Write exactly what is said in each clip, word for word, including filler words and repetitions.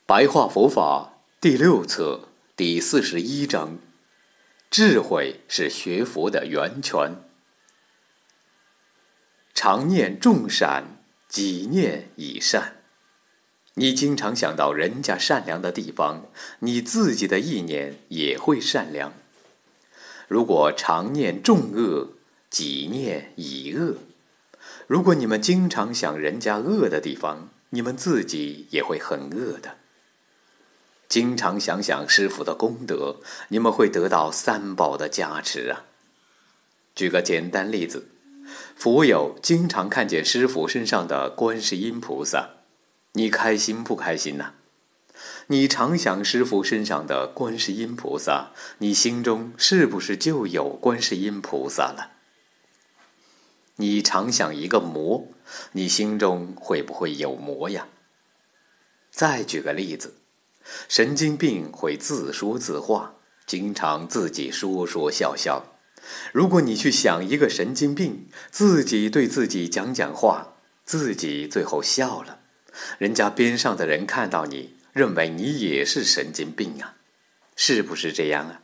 白话佛法第六册第四十一章：智慧是学佛的源泉。常念众善，己念已善。你经常想到人家善良的地方，你自己的意念也会善良。如果常念众恶，己念已恶。如果你们经常想人家恶的地方，你们自己也会很恶的。经常想想师父的功德，你们会得到三宝的加持啊。举个简单例子，佛友经常看见师父身上的观世音菩萨，你开心不开心呢？你常想师父身上的观世音菩萨，你心中是不是就有观世音菩萨了？你常想一个魔，你心中会不会有魔呀？再举个例子，神经病会自说自话，经常自己说说笑笑。如果你去想一个神经病，自己对自己讲讲话，自己最后笑了，人家边上的人看到你，认为你也是神经病啊，是不是这样啊？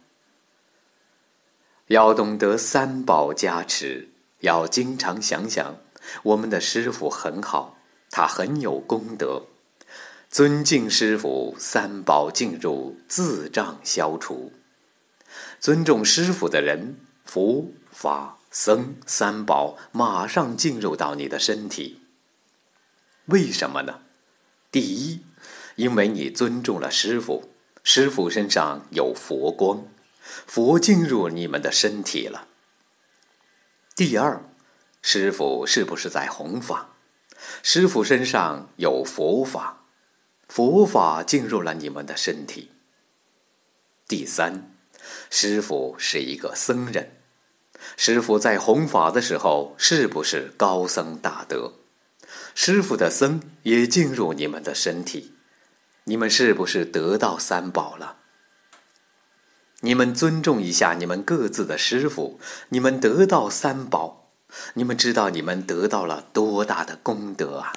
要懂得三宝加持，要经常想想我们的师父很好，他很有功德。尊敬师父，三宝进入，自障消除。尊重师父的人，佛法僧三宝马上进入到你的身体。为什么呢？第一，因为你尊重了师父，师父身上有佛光，佛进入你们的身体了。第二，师父是不是在弘法？师父身上有佛法，佛法进入了你们的身体。第三，师父是一个僧人，师父在弘法的时候是不是高僧大德？师父的僧也进入你们的身体，你们是不是得到三宝了？你们尊重一下你们各自的师父，你们得到三宝，你们知道你们得到了多大的功德啊！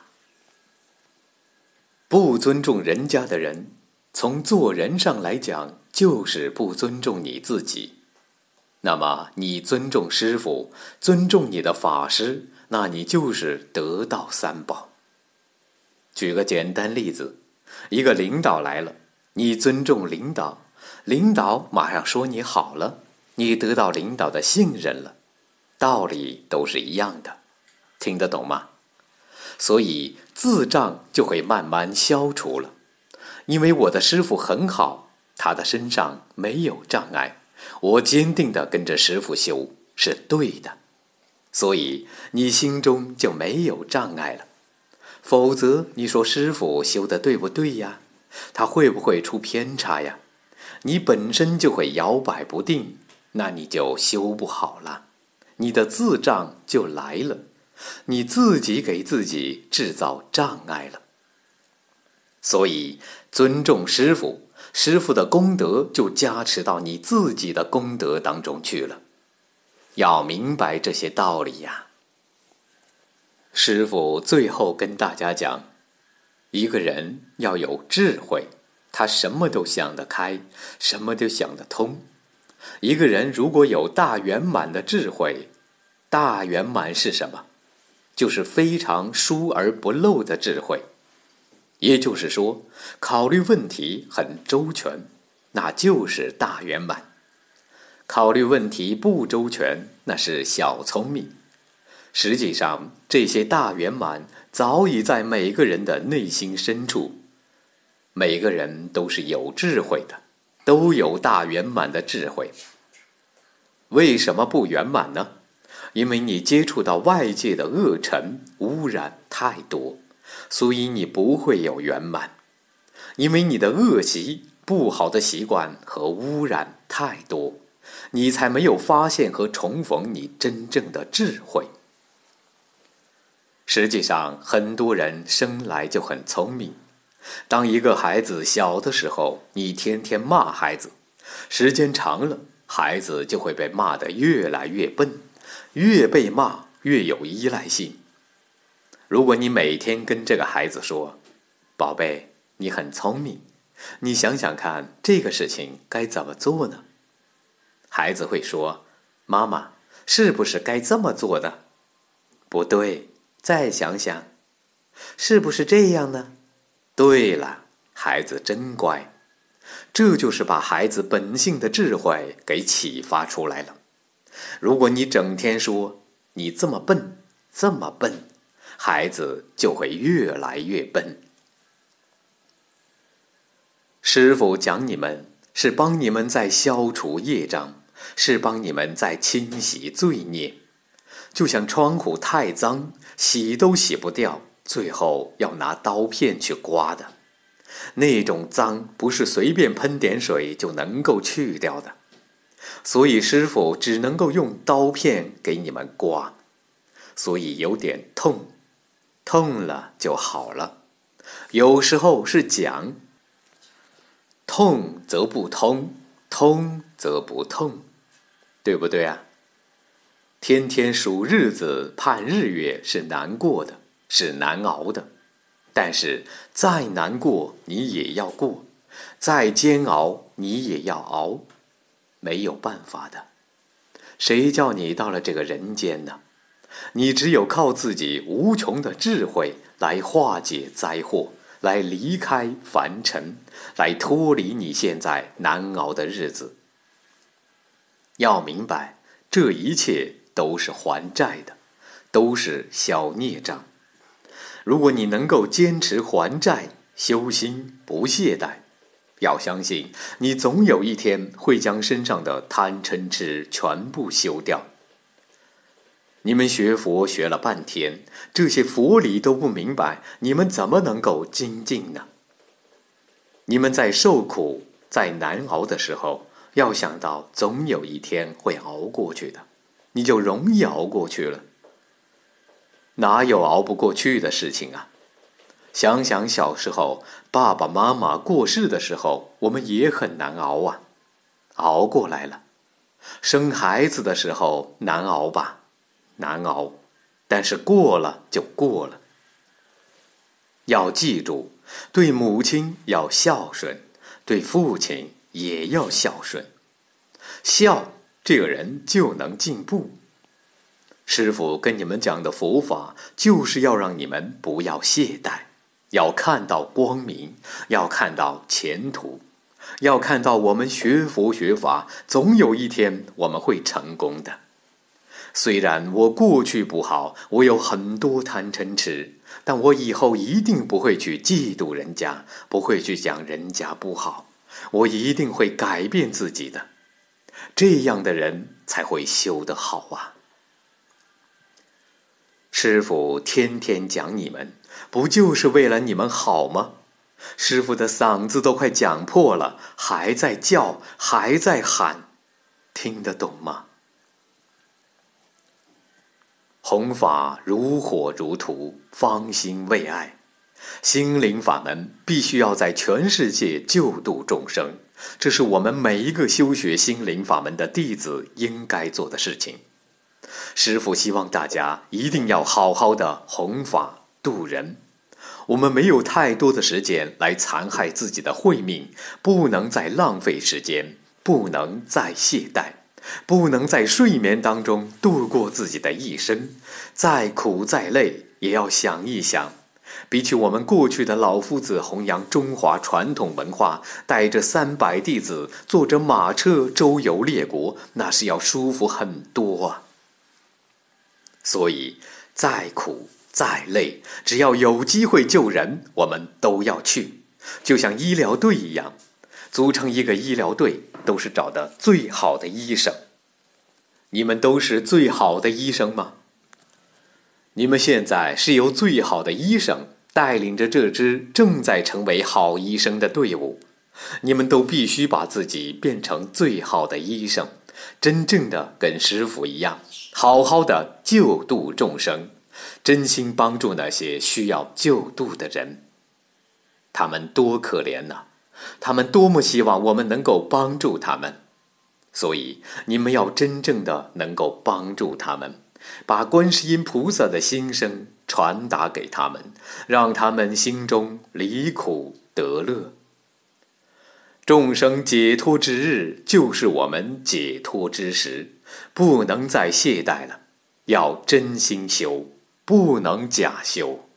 不尊重人家的人，从做人上来讲，就是不尊重你自己。那么你尊重师父，尊重你的法师，那你就是得到三宝。举个简单例子，一个领导来了，你尊重领导，领导马上说你好了，你得到领导的信任了，道理都是一样的，听得懂吗？所以自障就会慢慢消除了，因为我的师父很好，他的身上没有障碍，我坚定地跟着师父修是对的，所以你心中就没有障碍了。否则你说师父修得对不对呀？他会不会出偏差呀？你本身就会摇摆不定，那你就修不好了，你的自障就来了，你自己给自己制造障碍了。所以尊重师父，师父的功德就加持到你自己的功德当中去了。要明白这些道理呀。师父最后跟大家讲，一个人要有智慧，他什么都想得开，什么都想得通。一个人如果有大圆满的智慧，大圆满是什么？就是非常疏而不漏的智慧。也就是说，考虑问题很周全，那就是大圆满。考虑问题不周全，那是小聪明。实际上，这些大圆满早已在每个人的内心深处。每个人都是有智慧的，都有大圆满的智慧。为什么不圆满呢？因为你接触到外界的恶尘污染太多，所以你不会有圆满。因为你的恶习、不好的习惯和污染太多，你才没有发现和重逢你真正的智慧。实际上，很多人生来就很聪明。当一个孩子小的时候，你天天骂孩子，时间长了，孩子就会被骂得越来越笨，越被骂越有依赖性。如果你每天跟这个孩子说，宝贝，你很聪明， 你想想看，这个事情该怎么做呢？孩子会说，妈妈，是不是该这么做的？不对，再想想，是不是这样呢？对了，孩子真乖。这就是把孩子本性的智慧给启发出来了。如果你整天说你这么笨，这么笨，孩子就会越来越笨。师父讲你们，是帮你们在消除业障，是帮你们在清洗罪孽。就像窗户太脏，洗都洗不掉，最后要拿刀片去刮的。那种脏不是随便喷点水就能够去掉的，所以师父只能够用刀片给你们刮，所以有点痛，痛了就好了。有时候是讲，痛则不通，通则不痛，对不对啊？天天数日子盼日月是难过的，是难熬的。但是再难过你也要过，再煎熬你也要熬，没有办法的。谁叫你到了这个人间呢？你只有靠自己无穷的智慧来化解灾祸，来离开凡尘，来脱离你现在难熬的日子。要明白，这一切都是还债的，都是消孽障。如果你能够坚持还债、修心、不懈怠，要相信你总有一天会将身上的贪嗔痴全部修掉。你们学佛学了半天，这些佛理都不明白，你们怎么能够精进呢？你们在受苦、在难熬的时候，要想到总有一天会熬过去的，你就容易熬过去了。哪有熬不过去的事情啊？想想小时候爸爸妈妈过世的时候，我们也很难熬啊，熬过来了。生孩子的时候难熬吧，难熬，但是过了就过了。要记住，对母亲要孝顺，对父亲也要孝顺，孝这个人就能进步。师父跟你们讲的佛法，就是要让你们不要懈怠，要看到光明，要看到前途，要看到我们学佛学法，总有一天我们会成功的。虽然我过去不好，我有很多贪嗔痴，但我以后一定不会去嫉妒人家，不会去讲人家不好，我一定会改变自己的。这样的人才会修得好啊。师父天天讲你们，不就是为了你们好吗？师父的嗓子都快讲破了，还在叫，还在喊，听得懂吗？弘法如火如荼，方兴未艾。心灵法门必须要在全世界救度众生，这是我们每一个修学心灵法门的弟子应该做的事情。师父希望大家一定要好好的弘法度人。我们没有太多的时间来残害自己的慧命，不能再浪费时间，不能再懈怠，不能在睡眠当中度过自己的一生。再苦再累也要想一想，比起我们过去的老夫子弘扬中华传统文化，带着三百弟子坐着马车周游列国，那是要舒服很多啊。所以再苦再累，只要有机会救人，我们都要去。就像医疗队一样，组成一个医疗队都是找的最好的医生。你们都是最好的医生吗？你们现在是由最好的医生带领着这支正在成为好医生的队伍。你们都必须把自己变成最好的医生，真正的跟师父一样，好好的救度众生，真心帮助那些需要救度的人。他们多可怜呐，他们多么希望我们能够帮助他们。所以你们要真正的能够帮助他们，把观世音菩萨的心声传达给他们，让他们心中离苦得乐。 众生解脱之日，就是我们解脱之时，不能再懈怠了，要真心修，不能假修。